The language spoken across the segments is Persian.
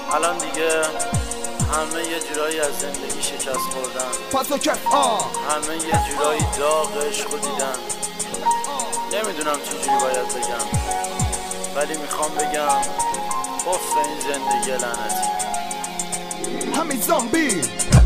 الان دیگه همه یه جورایی از زندگی شکست خوردن، همه یه جورایی داغ عشق دیدن. نمیدونم چجوری باید بگم، ولی میخوام بگم اف این زندگی لعنتی. همین زامبی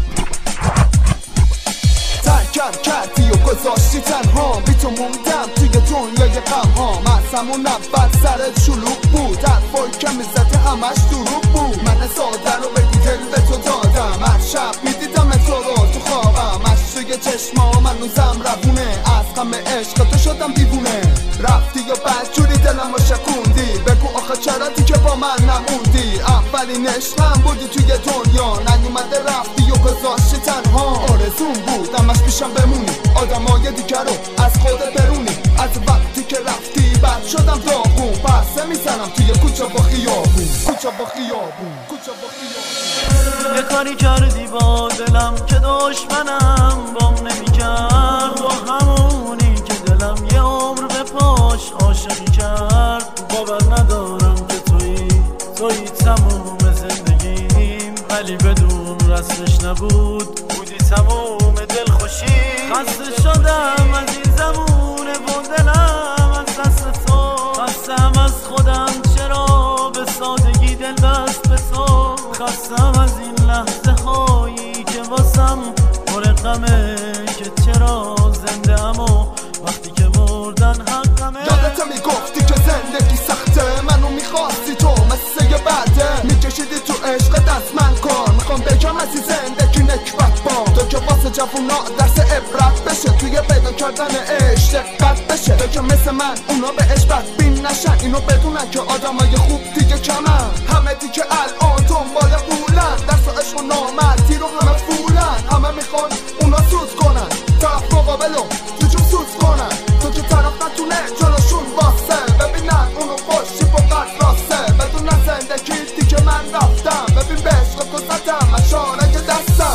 ترکم کردی و گذاشتی تنها، بی تو موندم توی دنیای غم ها. من همون اول سرت شلوغ بود، حرفایی که میزدی همش دروغ بود. من ساده رو بگو دل به تو دادم، هر شب میدیدم تو رو تو خوابم. از توی چشمام هنوزم روونه، از غم عشق تو شدم دیوونه. رفتی و بعد جوری دلمو شکوندی، بگو آخه چرا دیگه با من نموندی؟ اولین عشقم بودی توی دنیا، نیومده رفتی و گذاشتی تنها. آرزوم بود همش پیشم بمونی، آدمای دیگه رو از خودت برونی. از وقتی که رفتی بعد شدم داغون، پرسه میزنم توی کوچه و خیابون، کوچه و خیابون، کوچه و خیابون. یه کاری کردی با دلم که دشمنم بام نمیکرد، با همونی که دلم یه عمر به پاش عاشقی کرد. باور ندارم که تویی تموم زندگیم، ولی بدون رسمش نبود، بودی تموم دلخوشی. خسته شدم از این زمونه و دلم از دست تو، خستم از خودم چرا به سادگی دل بست به تو. خستم از این لحظه هایی که واسم پر غمه، که چرا زنده ام و وقتی که مردن حقمه. یادت میگفتی که زندگی سخته، منو میخواستی تو مثل یه برده، میکشیدی تو عشق دست من کن. میخوام بگم از این زندگی نکبت با تو که واسه جوونا درس عبرت بشه، توی پیدا کردن عشق دقت بشه. تو که مثل من اونا به عشق بدبین نشن، اینو بدونن که آدمای خوب دیگه کمن. همه دیگه الان دنبال پولن، درس و عشق و نامردی رو همه فولن. همه میخوان اونا سوز کنن، طرف مقابلو جوجو سوز کنن. تو که طرف نتونه جلوشون واسه، ببینن اونو خوشی با قد راسته. بدون زندگی دیگه من رفتم، ببین به عشق تو زدم از شارک دستم.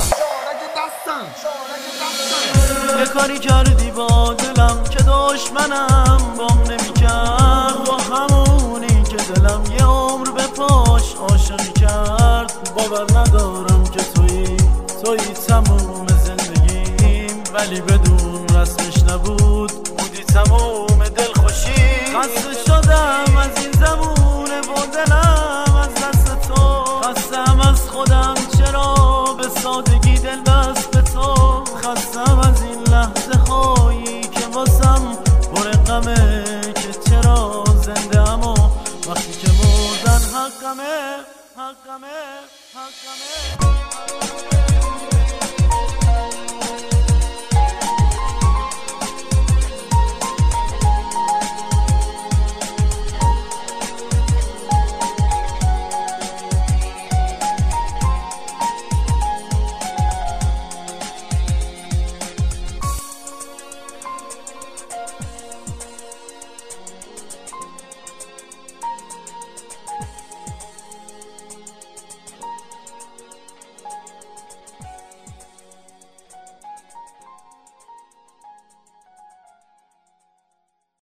یه کاری کردی با دلم که دشمنم بام نمیکرد، با همونی که دلم یه عمر به پاش عاشقی کرد. باور ندارم که تویی تموم زندگیم، ولی بدون رسمش نبود، بودی تموم دلخوشی. خسته شدم از این زمونه و دلم از دست تو، خستم از خودم چرا به سادگی دل بست به تو. خستم از این لحظه هایی که واسم پر غمه، که چرا زنده ام و وقتی که مردن حقمه.